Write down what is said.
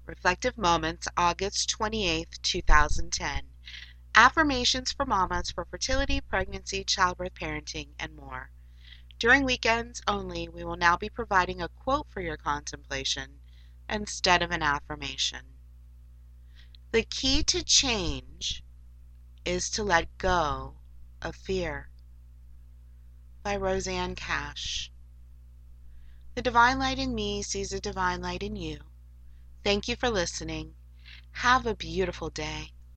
Reflective Moments, August 28th, 2010. Affirmations for mamas for fertility, pregnancy, childbirth, parenting, and more. During weekends only, we will now be providing a quote for your contemplation instead of an affirmation. The key to change is to let go of fear. By Roseanne Cash. The divine light in me sees a divine light in you. Thank you for listening. Have a beautiful day.